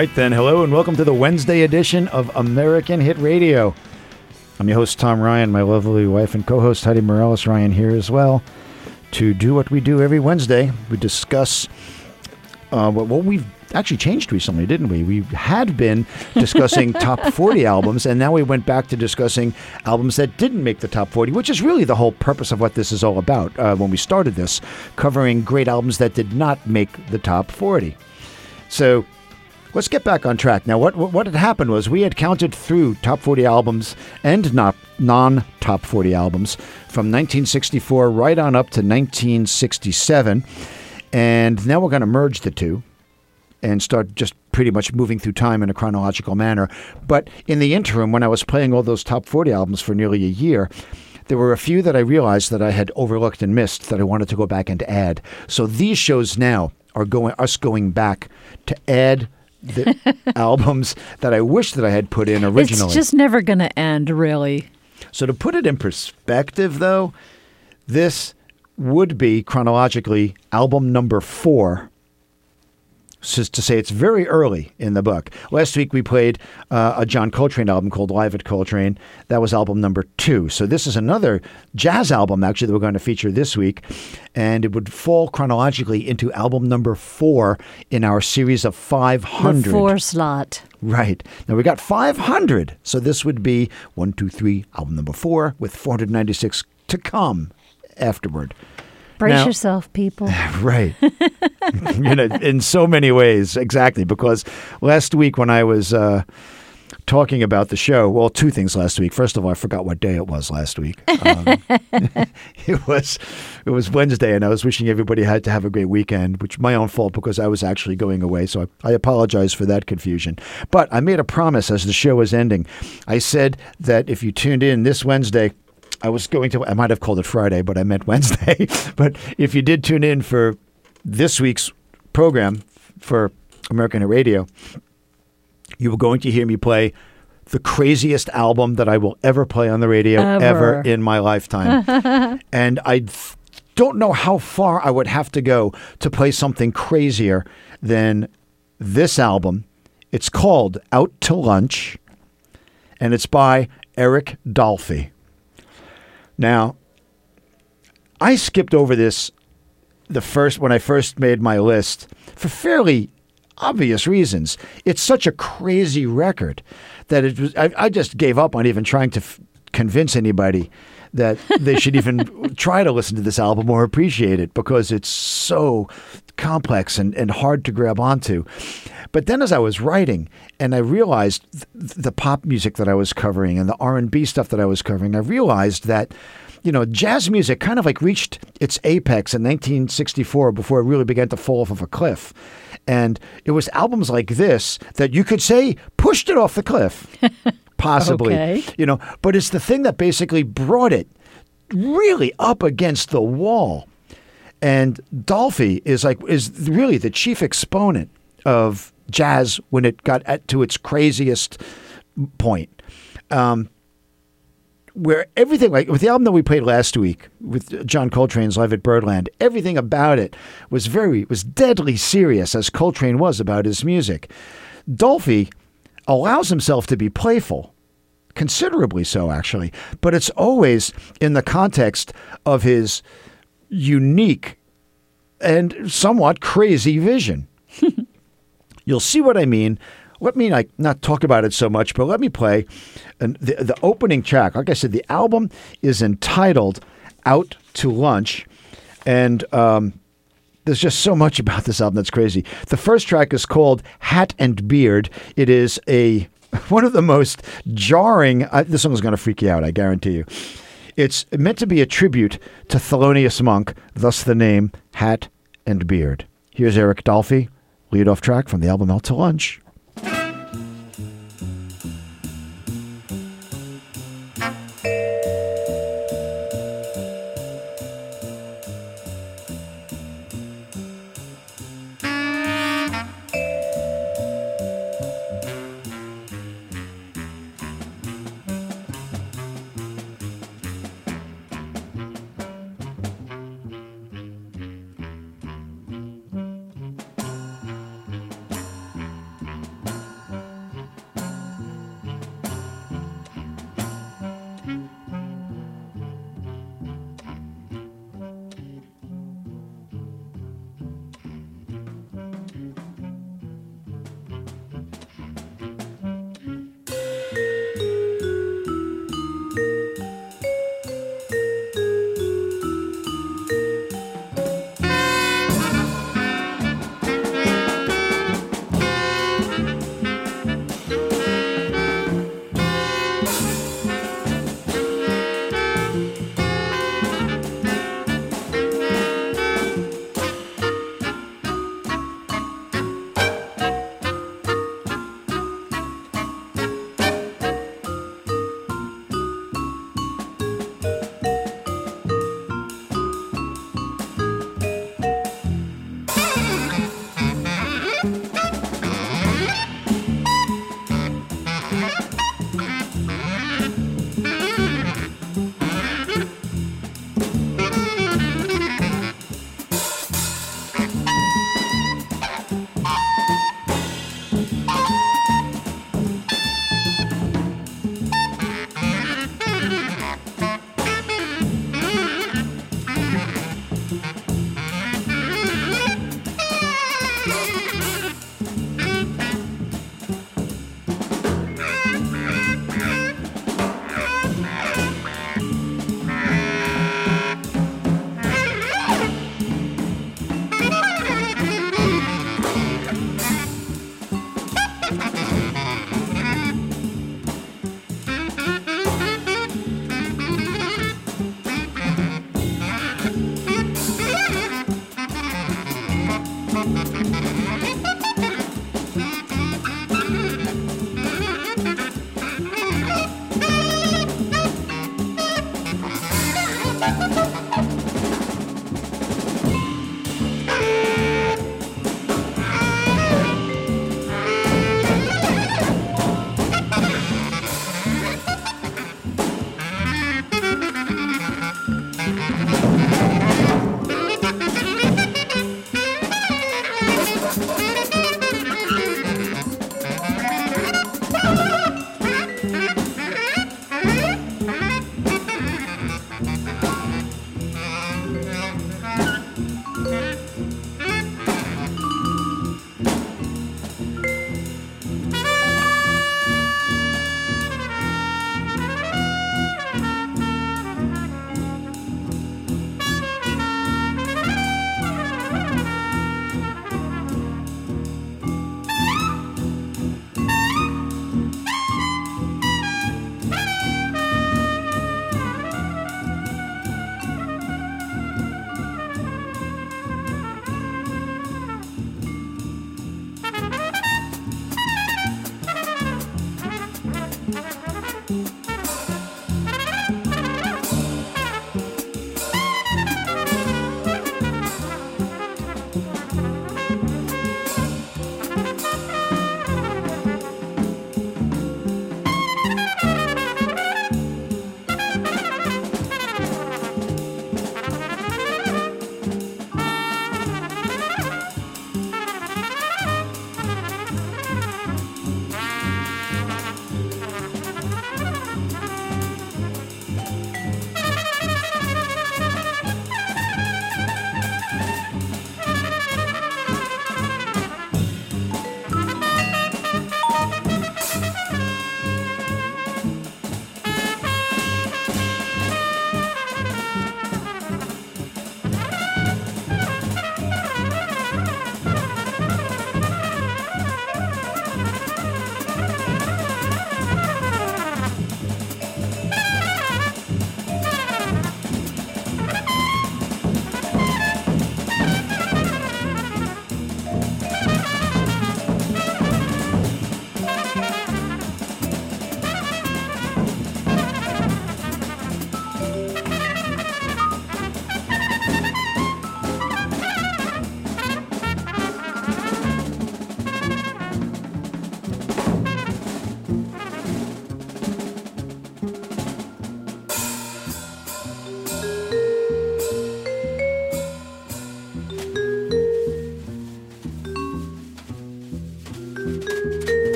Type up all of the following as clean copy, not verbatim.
right then, hello and welcome to the Wednesday edition of American Hit Radio. I'm your host, Tom Ryan, my lovely wife and co-host, Heidi Morales Ryan, here as well. To do what we do every Wednesday, we discuss what we've actually changed recently, didn't we? We had been discussing top 40 albums, and now we went back to discussing albums that didn't make the top 40, which is really the whole purpose of what this is all about when we started this, covering great albums that did not make the top 40. So let's get back on track. Now, what had happened was we had counted through top 40 albums and non-top 40 albums from 1964 right on up to 1967, and now we're going to merge the two and start just pretty much moving through time in a chronological manner. But in the interim, when I was playing all those top 40 albums for nearly a year, there were a few that I realized that I had overlooked and missed that I wanted to go back and add. So these shows now are going back to add the albums that I wish that I had put in originally. It's just never going to end, really. So to put it in perspective, though, this would be chronologically album number 4. So to say it's very early in the book. Last week we played a John Coltrane album called Live at Coltrane. That was album number 2. So this is another jazz album, actually, that we're going to feature this week. And it would fall chronologically into album number 4 in our series of 500. The 4 slot. Right. Now we got 500. So this would be 1, 2, 3, album number 4 with 496 to come afterward. Brace yourself, people. Right. In so many ways. Exactly. Because last week when I was talking about the show, well, 2 things last week. First of all, I forgot what day it was last week. It was Wednesday, and I was wishing everybody had to have a great weekend, which my own fault because I was actually going away. So I apologize for that confusion. But I made a promise as the show was ending. I said that if you tuned in this Wednesday, I might have called it Friday, but I meant Wednesday. But if you did tune in for this week's program for American Hit Radio, you were going to hear me play the craziest album that I will ever play on the radio ever in my lifetime. And I don't know how far I would have to go to play something crazier than this album. It's called Out to Lunch, and it's by Eric Dolphy. Now, I skipped over this when I first made my list for fairly obvious reasons. It's such a crazy record that I just gave up on even trying to convince anybody that they should even try to listen to this album or appreciate it because it's so complex and hard to grab onto. But then as I was writing and I realized the pop music that I was covering and the R&B stuff that I was covering, I realized that, jazz music kind of like reached its apex in 1964 before it really began to fall off of a cliff. And it was albums like this that you could say pushed it off the cliff, possibly. Okay. But it's the thing that basically brought it really up against the wall. And Dolphy is really the chief exponent of jazz when it got to its craziest point. Where everything, like with the album that we played last week with John Coltrane's Live at Birdland, everything about it was deadly serious, as Coltrane was about his music. Dolphy allows himself to be playful, considerably so actually, but it's always in the context of his unique and somewhat crazy vision. You'll see what I mean. Let me not talk about it so much, but let me play the opening track. Like I said, the album is entitled Out to Lunch, and there's just so much about this album that's crazy. The first track is called Hat and Beard. It is one of the most jarring... this song is going to freak you out, I guarantee you. It's meant to be a tribute to Thelonious Monk, thus the name Hat and Beard. Here's Eric Dolphy, lead-off track from the album Out to Lunch.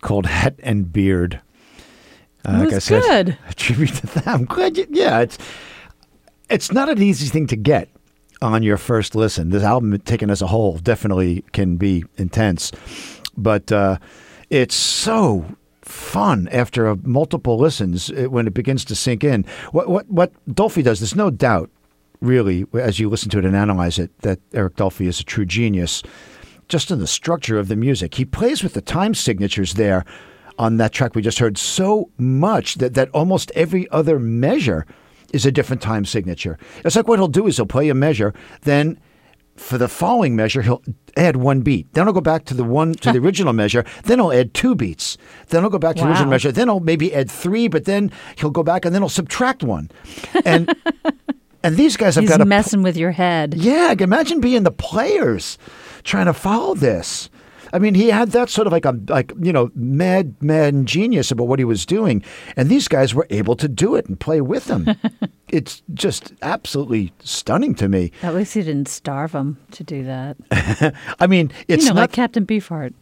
called Het and Beard. It was good. A tribute to them. I'm glad it's not an easy thing to get on your first listen. This album, taken as a whole, definitely can be intense. But it's so fun after multiple listens when it begins to sink in. What Dolphy does, there's no doubt, really, as you listen to it and analyze it, that Eric Dolphy is a true genius just in the structure of the music. He plays with the time signatures there on that track we just heard so much that almost every other measure is a different time signature. It's like what he'll do is he'll play a measure, then for the following measure, he'll add one beat. Then he'll go back to the original measure. Then he'll add two beats. Then he'll go back to the original measure. Then he'll maybe add three, but then he'll go back and then he'll subtract one. And these guys have got to messing with your head. Yeah, I can imagine being the players trying to follow this. I mean, he had that sort of mad genius about what he was doing, and these guys were able to do it and play with him. It's just absolutely stunning to me. At least he didn't starve them to do that. I mean, it's not like Captain Beefheart.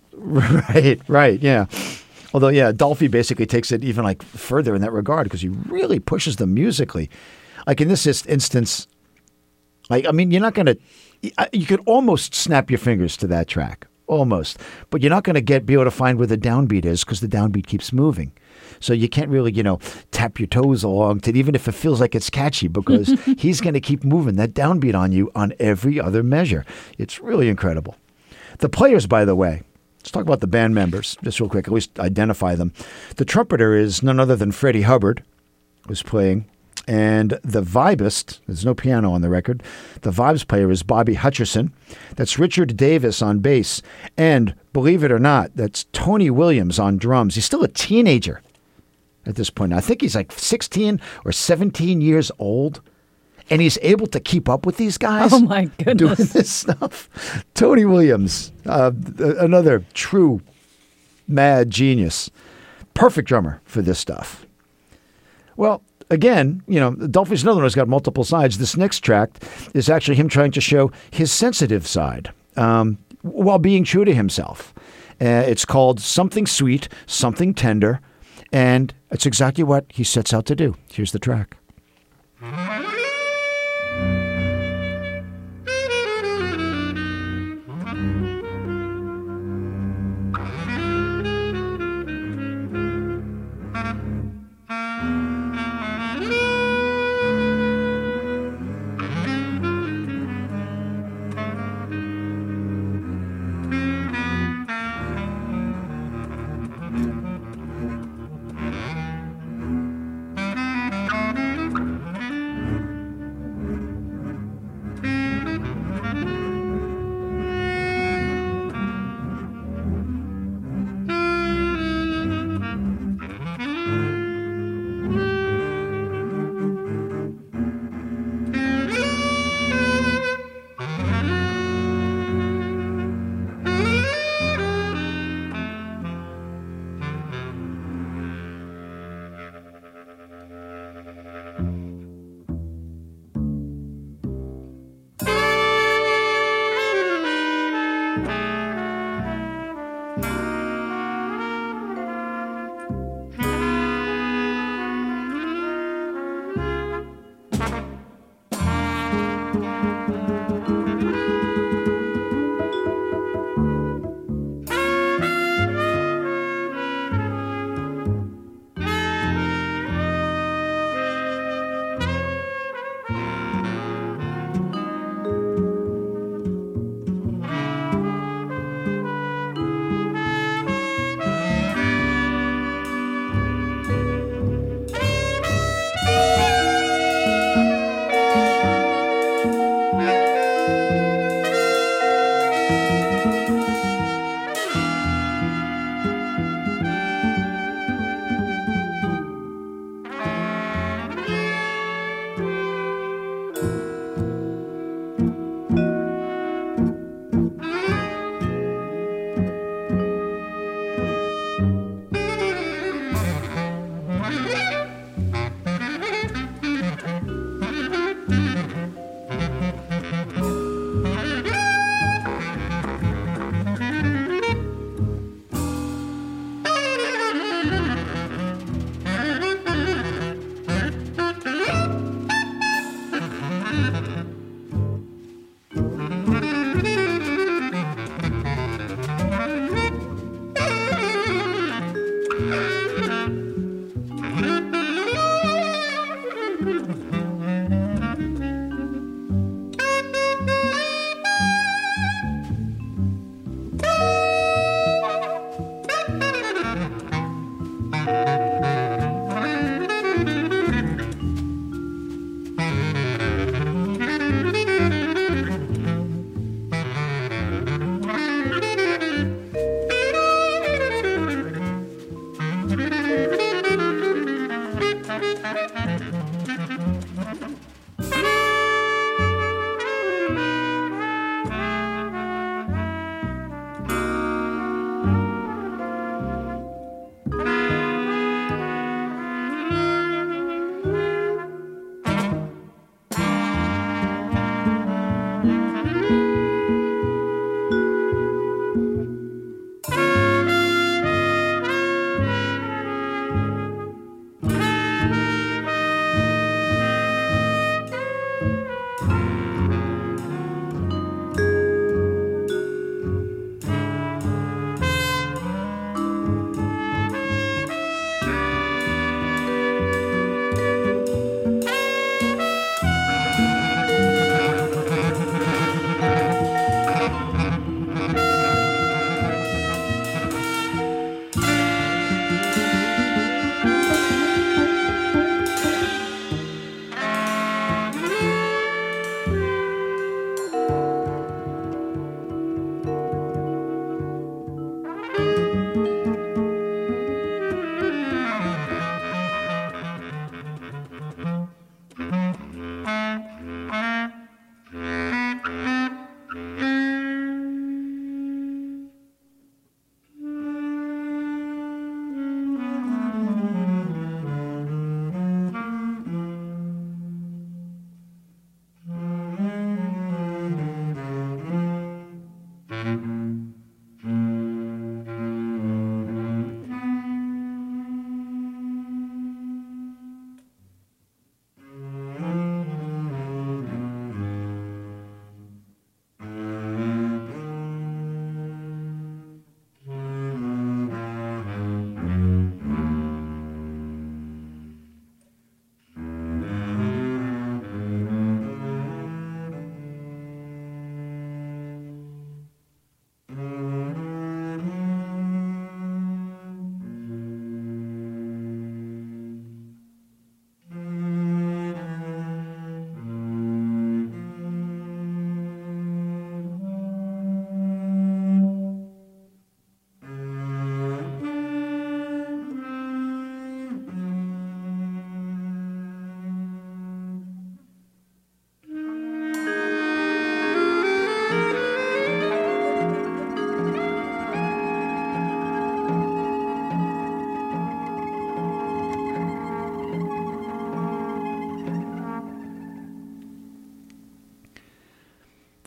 Right, yeah. Although, yeah, Dolphy basically takes it even like further in that regard because he really pushes them musically. Like in this instance, you're not going to. You could almost snap your fingers to that track. Almost. But you're not going to be able to find where the downbeat is because the downbeat keeps moving. So you can't really, tap your toes along to even if it feels like it's catchy because he's going to keep moving that downbeat on you on every other measure. It's really incredible. The players, by the way, let's talk about the band members just real quick, at least identify them. The trumpeter is none other than Freddie Hubbard, who's playing. And the vibist, there's no piano on the record, the vibes player is Bobby Hutcherson. That's Richard Davis on bass. And believe it or not, that's Tony Williams on drums. He's still a teenager at this point. I think he's like 16 or 17 years old. And he's able to keep up with these guys. Oh, my goodness. Doing this stuff. Tony Williams, another true mad genius. Perfect drummer for this stuff. Well, again, Dolphy's another one who's got multiple sides. This next track is actually him trying to show his sensitive side while being true to himself. It's called Something Sweet, Something Tender, and it's exactly what he sets out to do. Here's the track.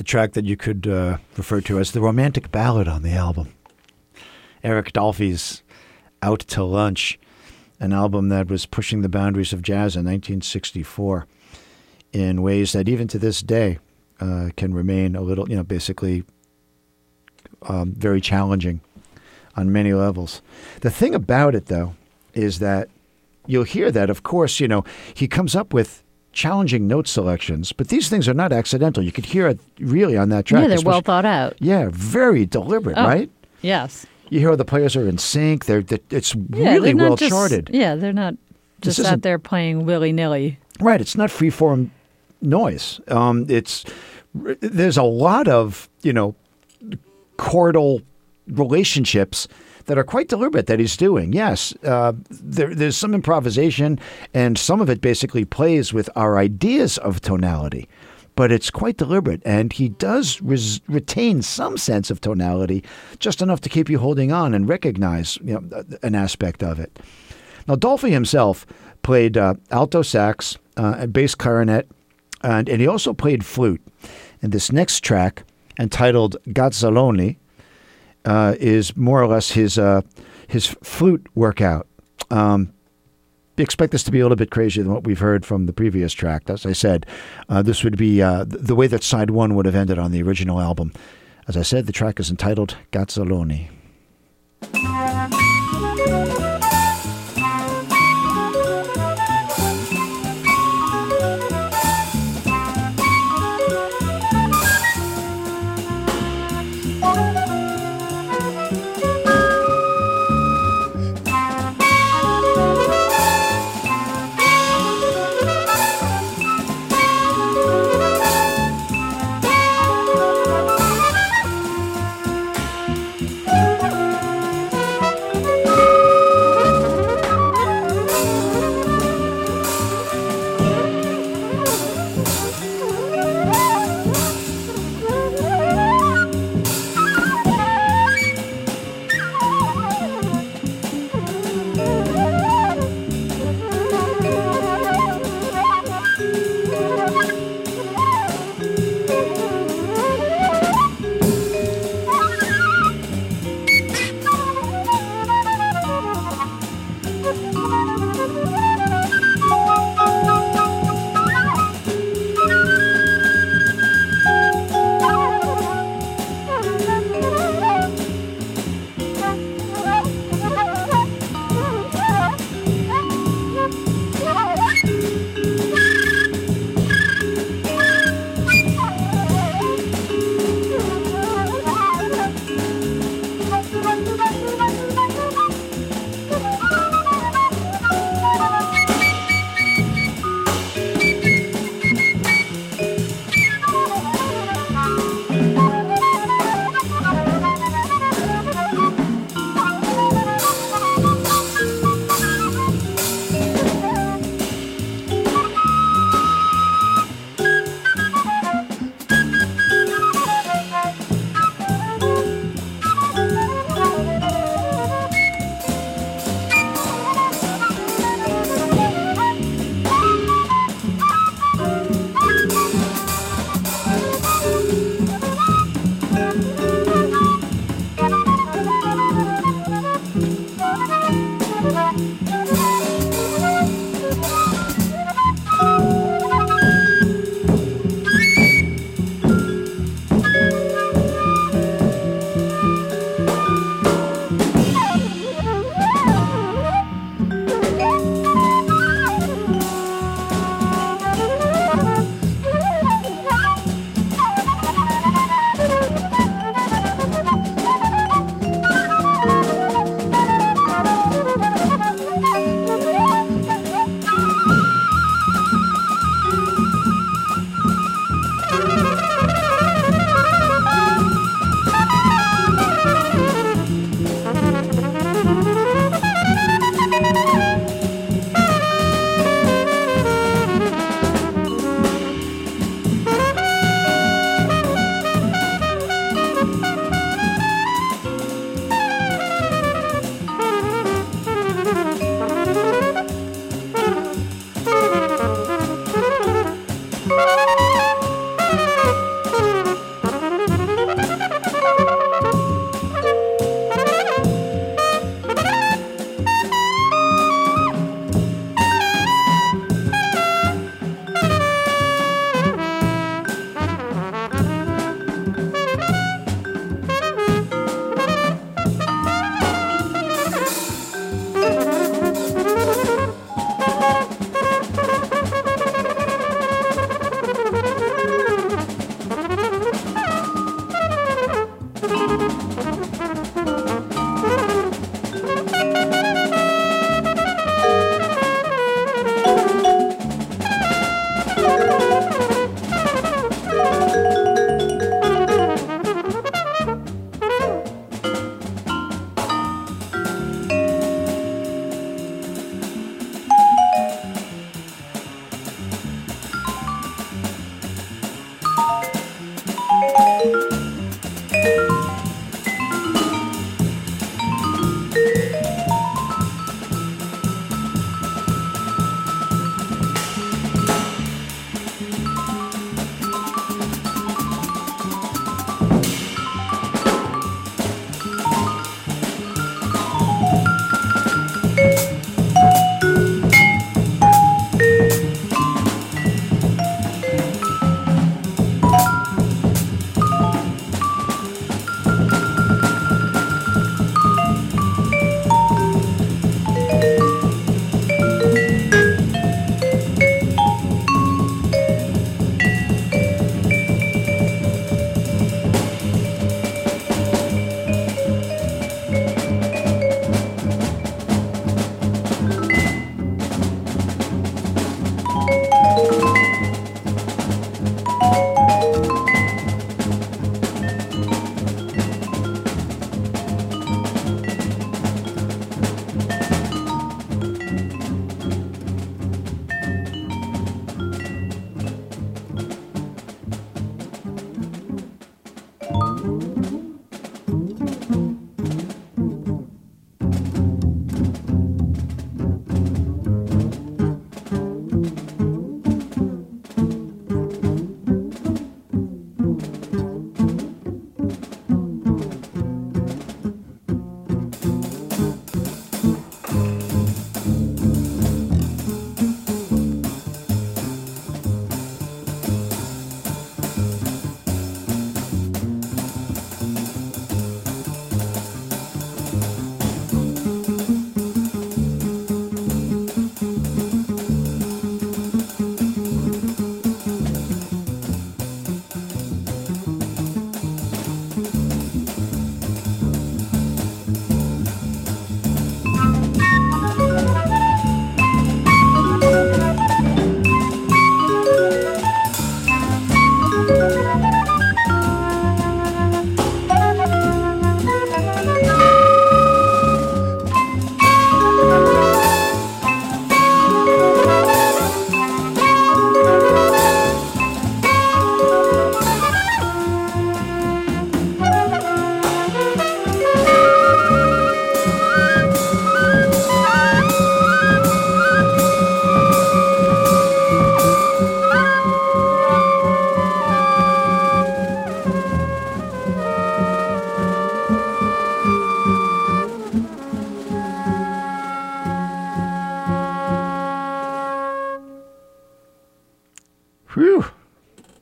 the track that you could refer to as the romantic ballad on the album. Eric Dolphy's Out to Lunch, an album that was pushing the boundaries of jazz in 1964 in ways that even to this day can remain a little, basically very challenging on many levels. The thing about it, though, is that you'll hear that, of course, he comes up with challenging note selections, but these things are not accidental. You could hear it really on that track. Yeah, they're well thought out. Yeah, very deliberate, right? Yes. You hear the players are in sync. It's really well charted. Yeah, they're not just out there playing willy-nilly. Right. It's not freeform noise. There's a lot of, chordal relationships that are quite deliberate that he's doing. Yes, there's some improvisation, and some of it basically plays with our ideas of tonality, but it's quite deliberate, and he does retain some sense of tonality, just enough to keep you holding on and recognize an aspect of it. Now, Dolphy himself played alto sax, and bass clarinet, and he also played flute. And this next track, entitled Gazzaloni, is more or less his flute workout. Expect this to be a little bit crazier than what we've heard from the previous track. As I said, this would be the way that side one would have ended on the original album. As I said, the track is entitled Gazzaloni.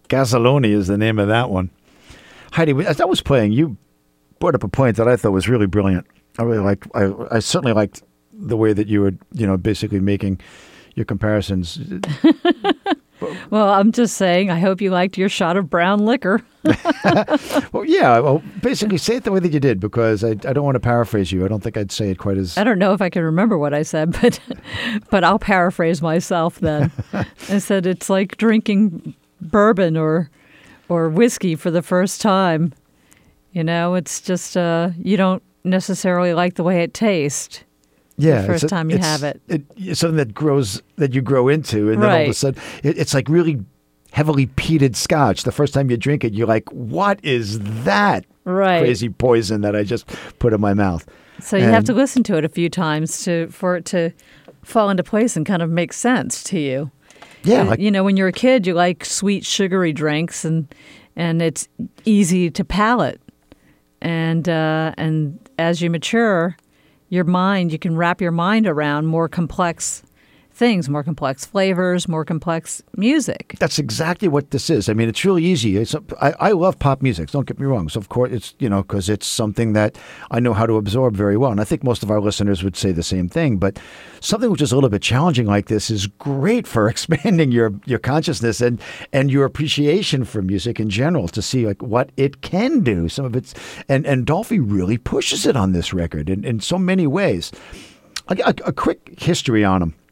Gasoloni is the name of that one. Heidi, as I was playing, you brought up a point that I thought was really brilliant. I really liked. I certainly liked the way that you were, basically making your comparisons. Well, I'm just saying, I hope you liked your shot of brown liquor. Well, yeah. Well, basically, say it the way that you did, because I don't want to paraphrase you. I don't think I'd say it quite as. I don't know if I can remember what I said, but I'll paraphrase myself then. I said it's like drinking bourbon or whiskey for the first time. It's just you don't necessarily like the way it tastes. Yeah, the first time you have it. It's something that you grow into, and then all of a sudden, it's like really heavily peated scotch. The first time you drink it, you're like, "What is that crazy poison that I just put in my mouth?" So you have to listen to it a few times for it to fall into place and kind of make sense to you. Yeah, when you're a kid, you like sweet, sugary drinks, and it's easy to palate. And as you mature, you can wrap your mind around more complex things, more complex flavors, more complex music. That's exactly what this is. I mean, it's really easy. I love pop music. Don't get me wrong. So, of course, it's, because it's something that I know how to absorb very well. And I think most of our listeners would say the same thing. But something which is a little bit challenging like this is great for expanding your consciousness and your appreciation for music in general, to see like what it can do. Some of it's, and Dolphy really pushes it on this record in so many ways. A quick history on him.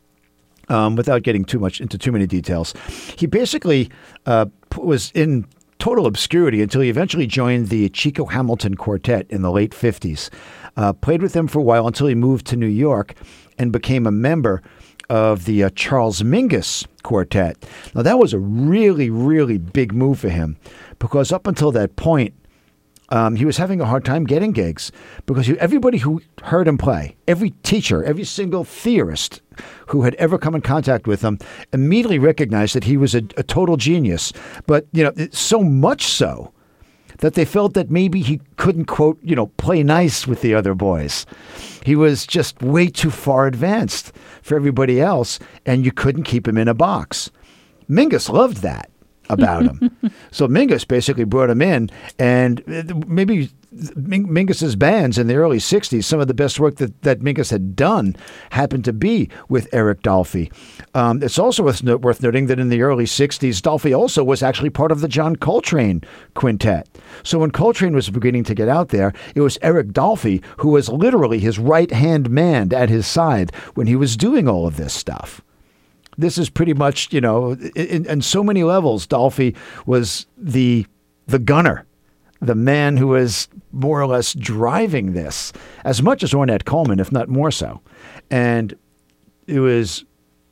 Without getting into too many details, he basically was in total obscurity until he eventually joined the Chico Hamilton Quartet in the late 50s. Played with them for a while until he moved to New York and became a member of the Charles Mingus Quartet. Now, that was a really, really big move for him, because up until that point, he was having a hard time getting gigs, because everybody who heard him play, every teacher, every single theorist who had ever come in contact with him immediately recognized that he was a total genius. But, so much so that they felt that maybe he couldn't, quote, play nice with the other boys. He was just way too far advanced for everybody else, and you couldn't keep him in a box. Mingus loved that about him. So Mingus basically brought him in, and maybe Mingus's bands in the early 60s, some of the best work that Mingus had done happened to be with Eric Dolphy. It's also worth noting that in the early 60s, Dolphy also was actually part of the John Coltrane Quintet. So when Coltrane was beginning to get out there, it was Eric Dolphy who was literally his right-hand man at his side when he was doing all of this stuff. This is pretty much, in so many levels, Dolphy was the gunner, the man who was more or less driving this, as much as Ornette Coleman, if not more so. And it was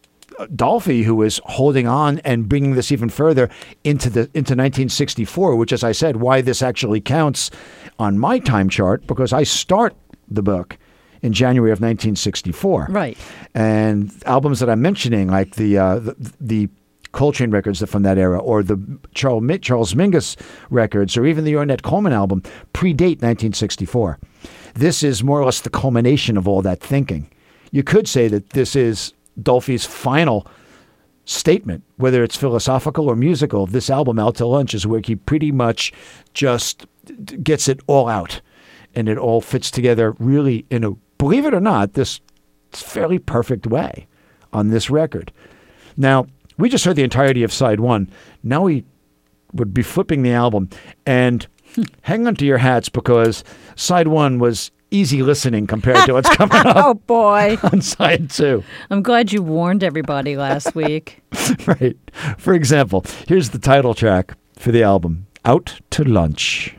Dolphy who was holding on and bringing this even further into 1964, which, as I said, why this actually counts on my time chart, because I start the book in January of 1964. Right. And albums that I'm mentioning, like the Coltrane records from that era, or the Charles Mingus records, or even the Ornette Coleman album, predate 1964. This is more or less the culmination of all that thinking. You could say that this is Dolphy's final statement, whether it's philosophical or musical. This album, Out to Lunch, is where he pretty much just gets it all out. And it all fits together really in a, believe it or not, this fairly perfect way on this record. Now, we just heard the entirety of side one. Now we would be flipping the album, and hang on to your hats, because side one was easy listening compared to what's coming up. Oh, boy. On side two. I'm glad you warned everybody last week. Right. For example, here's the title track for the album, Out to Lunch.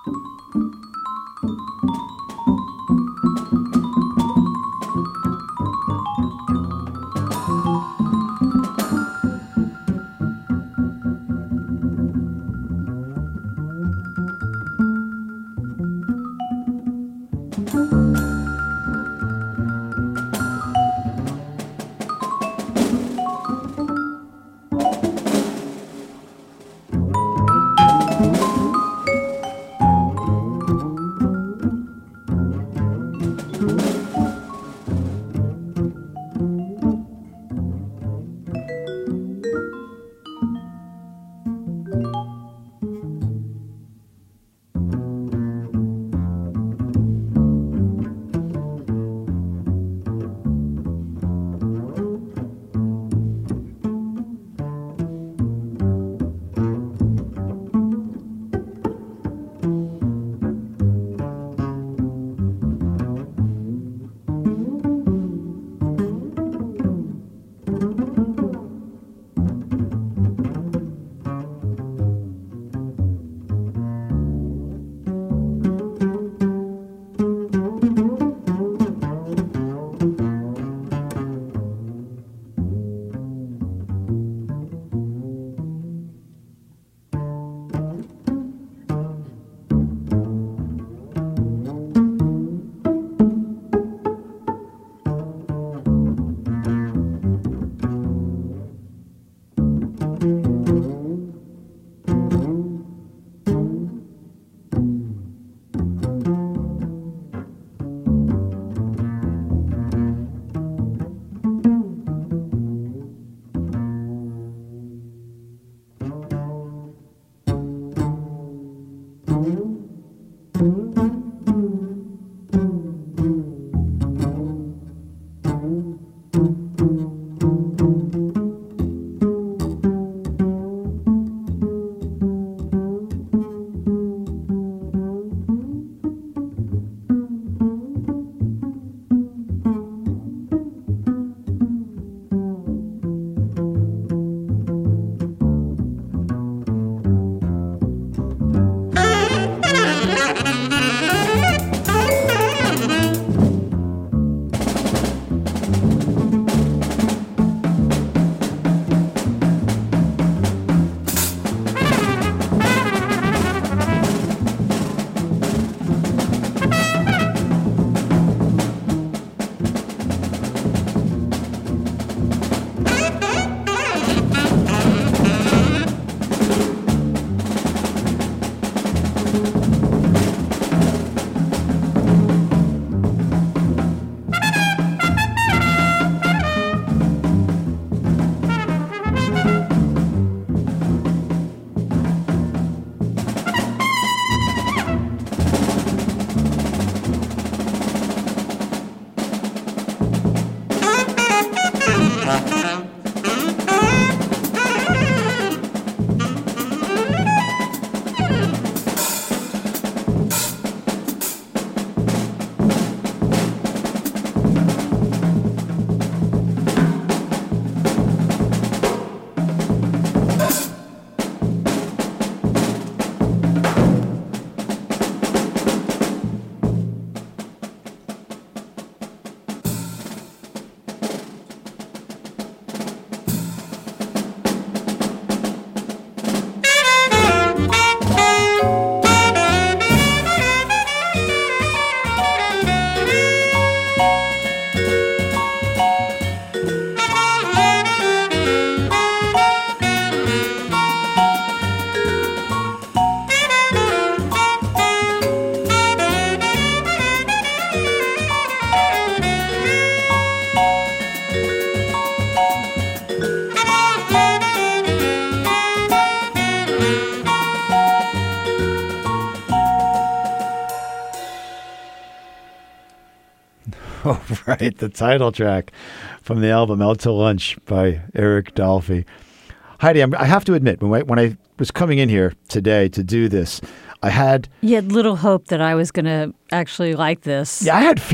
Oh, right. The title track from the album Out to Lunch by Eric Dolphy. Heidi, I have to admit, when I was coming in here today to do this, I had... You had little hope that I was going to actually like this. Yeah, I had fear.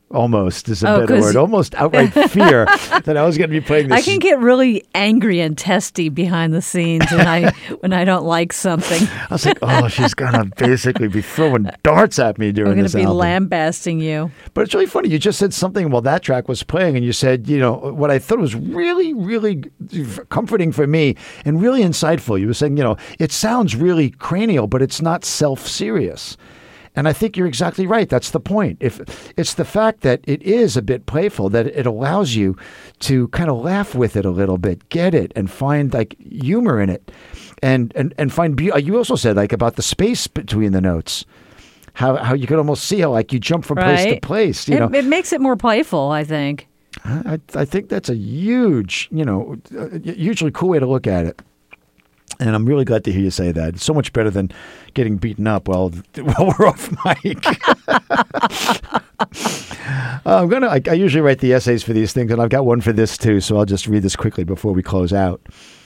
Almost is a 'cause better word. Almost outright fear that I was going to be playing this. I can get really angry and testy behind the scenes when I don't like something. I was like, oh, she's going to basically be throwing darts at me during this album. I'm going to be lambasting you. But it's really funny. You just said something while that track was playing, and you said, what I thought was really, really comforting for me and really insightful. You were saying, it sounds really cranial, but it's not self-serious. And I think you're exactly right. That's the point. If it's the fact that it is a bit playful, that it allows you to kind of laugh with it a little bit, get it, and find like humor in it, and find beauty. You also said like about the space between the notes, how you could almost see how like you jump from place to place. It makes it more playful, I think. I think that's a huge, hugely cool way to look at it. And I'm really glad to hear you say that. It's so much better than getting beaten up while we're off mic. I usually write the essays for these things, and I've got one for this too, so I'll just read this quickly before we close out.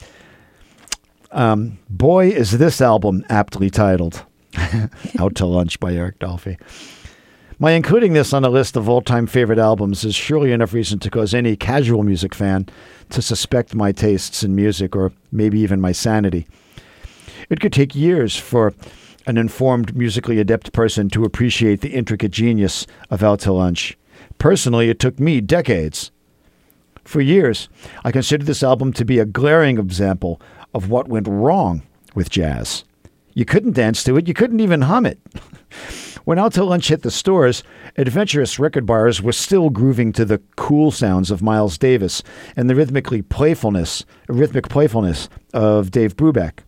Boy, is this album aptly titled. Out to Lunch by Eric Dolphy. My including this on a list of all-time favorite albums is surely enough reason to cause any casual music fan to suspect my tastes in music, or maybe even my sanity. It could take years for an informed, musically adept person to appreciate the intricate genius of Out to Lunch. Personally, it took me decades. For years, I considered this album to be a glaring example of what went wrong with jazz. You couldn't dance to it. You couldn't even hum it. When Out to Lunch hit the stores, adventurous record buyers were still grooving to the cool sounds of Miles Davis and the rhythmic playfulness of Dave Brubeck.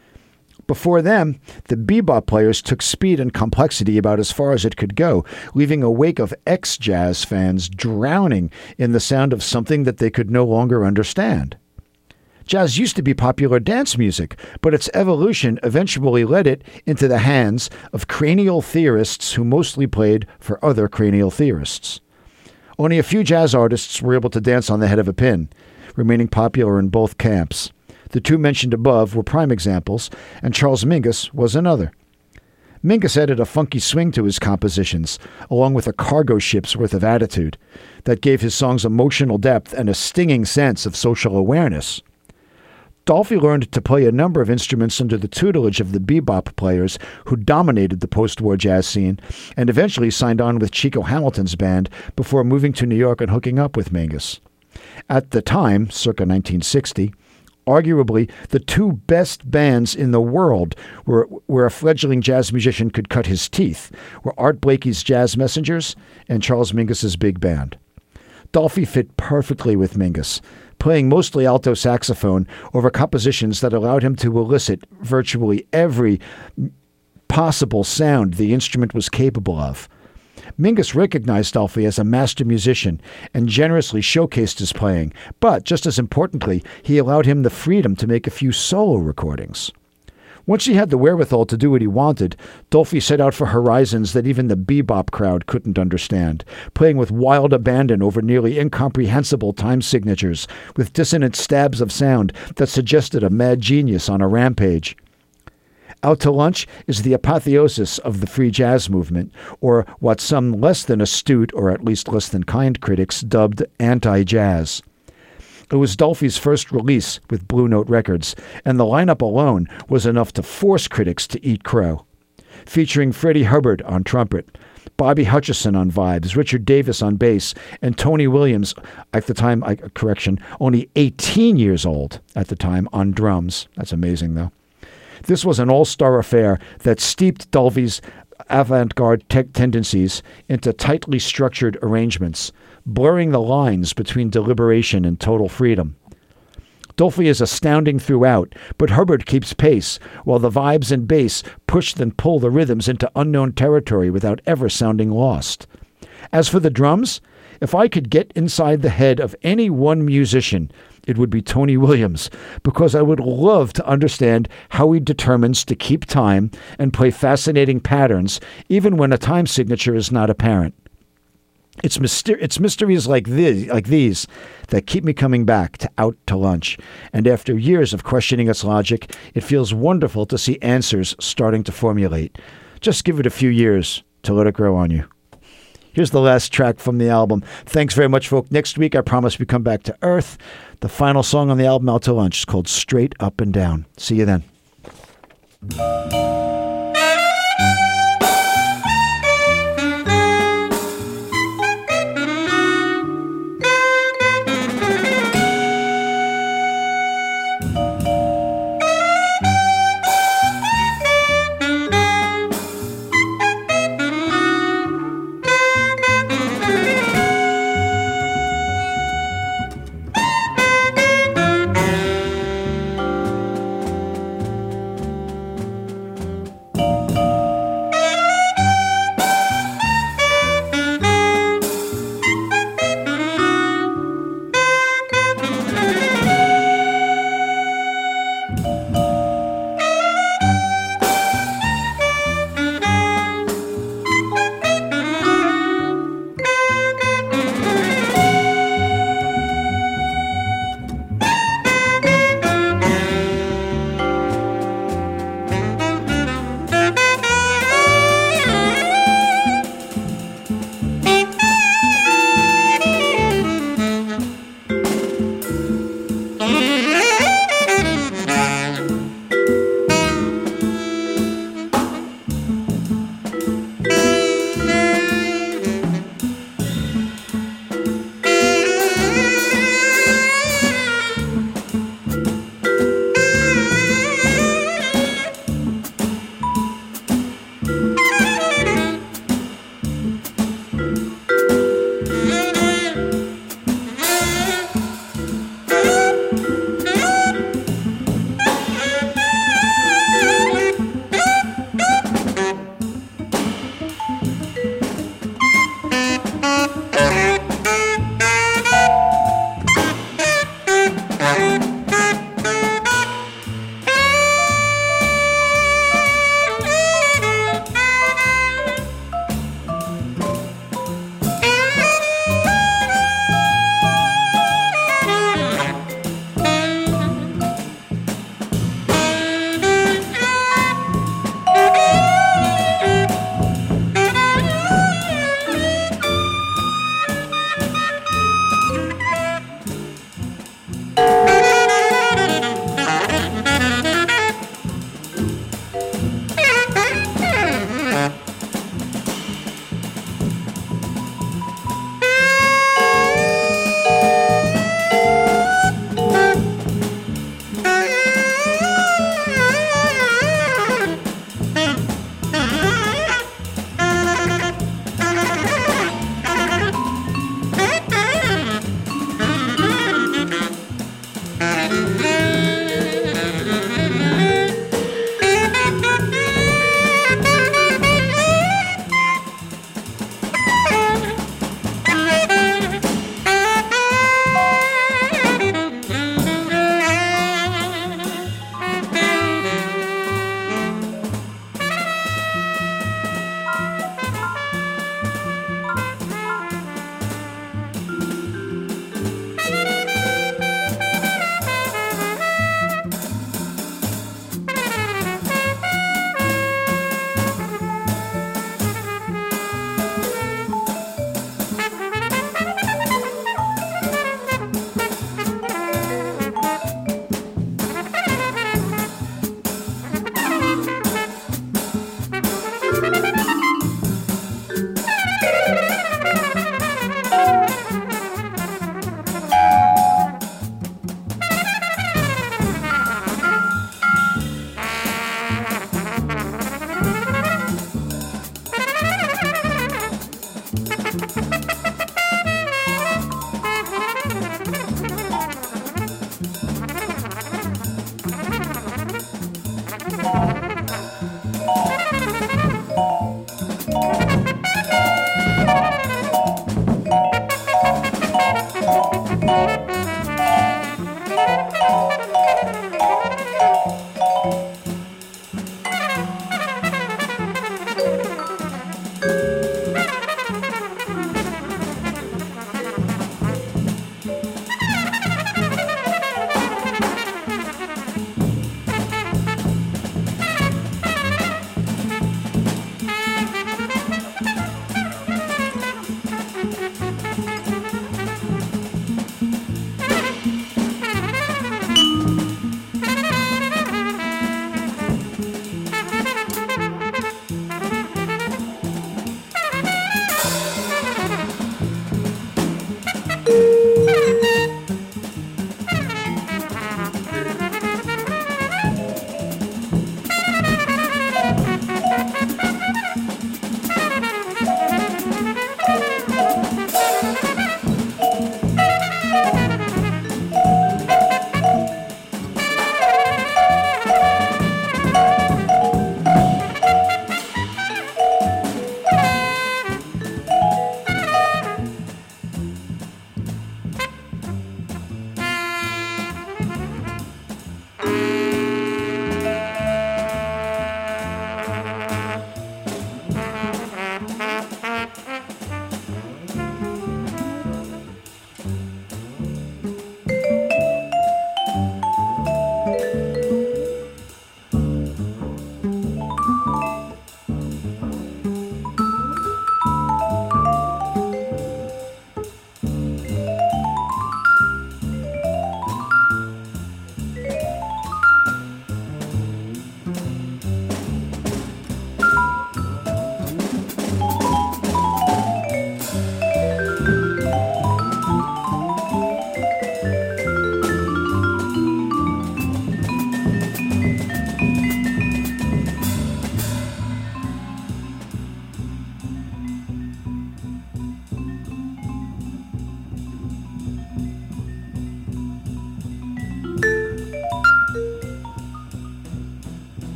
Before them, the bebop players took speed and complexity about as far as it could go, leaving a wake of ex-jazz fans drowning in the sound of something that they could no longer understand. Jazz used to be popular dance music, but its evolution eventually led it into the hands of cranial theorists who mostly played for other cranial theorists. Only a few jazz artists were able to dance on the head of a pin, remaining popular in both camps. The two mentioned above were prime examples, and Charles Mingus was another. Mingus added a funky swing to his compositions, along with a cargo ship's worth of attitude, that gave his songs emotional depth and a stinging sense of social awareness. Dolphy learned to play a number of instruments under the tutelage of the bebop players who dominated the post-war jazz scene, and eventually signed on with Chico Hamilton's band before moving to New York and hooking up with Mingus. At the time, circa 1960, arguably the two best bands in the world where a fledgling jazz musician could cut his teeth were Art Blakey's Jazz Messengers and Charles Mingus's big band. Dolphy fit perfectly with Mingus, playing mostly alto saxophone over compositions that allowed him to elicit virtually every possible sound the instrument was capable of. Mingus recognized Dolphy as a master musician and generously showcased his playing, but just as importantly, he allowed him the freedom to make a few solo recordings. Once he had the wherewithal to do what he wanted, Dolphy set out for horizons that even the bebop crowd couldn't understand, playing with wild abandon over nearly incomprehensible time signatures, with dissonant stabs of sound that suggested a mad genius on a rampage. Out to Lunch is the apotheosis of the free jazz movement, or what some less than astute, or at least less than kind critics dubbed anti-jazz. It was Dolphy's first release with Blue Note Records, and the lineup alone was enough to force critics to eat crow. Featuring Freddie Hubbard on trumpet, Bobby Hutcherson on vibes, Richard Davis on bass, and Tony Williams, at the time, only 18 years old at the time, on drums. That's amazing, though. This was an all-star affair that steeped Dolphy's avant-garde tendencies into tightly structured arrangements, blurring the lines between deliberation and total freedom. Dolphy is astounding throughout, but Hubbard keeps pace, while the vibes and bass push and pull the rhythms into unknown territory without ever sounding lost. As for the drums, if I could get inside the head of any one musician, it would be Tony Williams, because I would love to understand how he determines to keep time and play fascinating patterns, even when a time signature is not apparent. It's mysteries like these that keep me coming back to Out to Lunch. And after years of questioning its logic, it feels wonderful to see answers starting to formulate. Just give it a few years to let it grow on you. Here's the last track from the album. Thanks very much, folks. Next week, I promise we come back to Earth. The final song on the album, Out to Lunch, is called Straight Up and Down. See you then.